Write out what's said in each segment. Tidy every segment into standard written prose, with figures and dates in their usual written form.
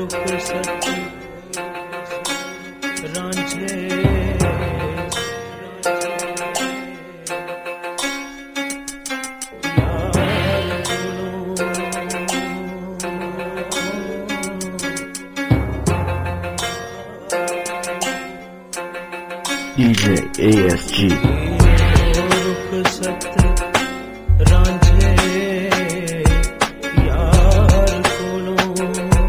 रुखसत रांझे DJ ASG रुखसत रांझे यार कोलों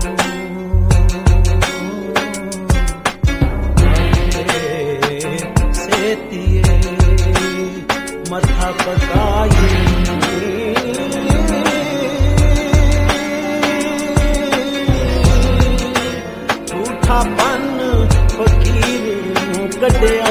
सेतिए मथा पकाए झूठा पन फकीर कटिया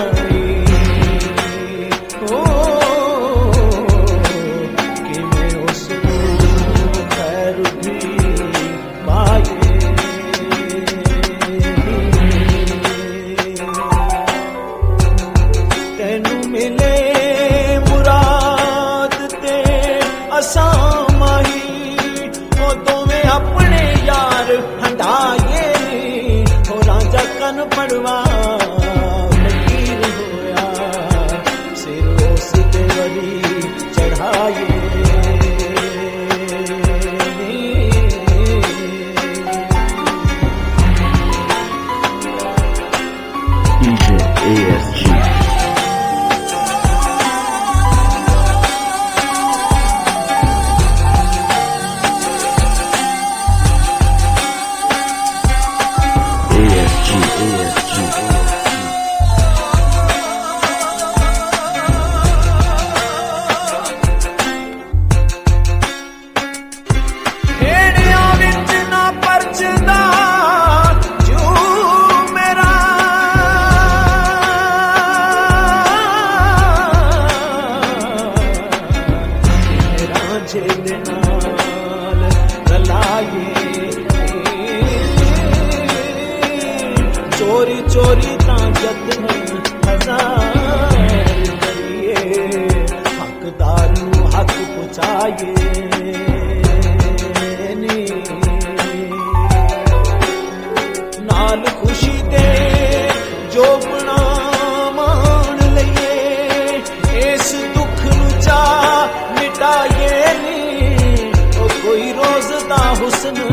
पड़वा फकीर होया सिर उस ते वरी चढ़ाए DJ ASG चोरी चोरी ताजत हजार करिए हकदार हक पुचाए नाल खुशी दे जो बना मान लइए इस दुख चा मिटाए नी कोई रोज दा हुस्न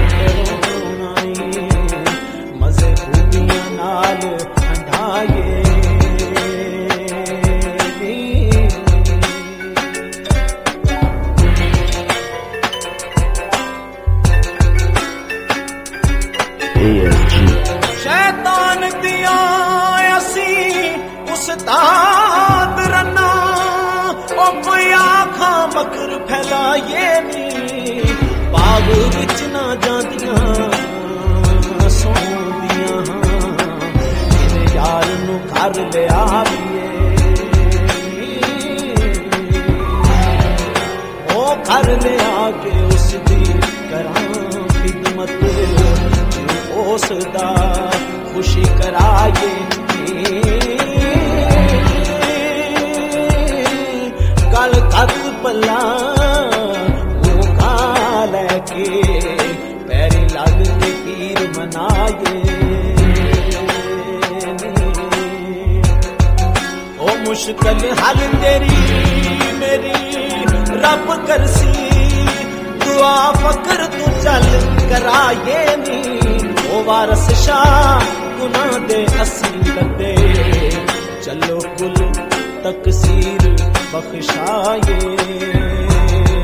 नाल ठंडाए शैतान दिया असी उस्ताद रना ओ कोई आखा मकर फैलाए नी बाग विच ना जांदियां यार नू घर ले आविए ओ घर ले आके उसदी करां खिदमत उसदा खुशी कराए गल खत पला वो का लैके पैरी लग के पीर मनाए मुश्किल हल तेरी मेरी रब करसी दुआ फकर तू चल कराए नी ओ वारस शाह गुनाह दे असी लदे चलो कुल तकसीर बख्शाए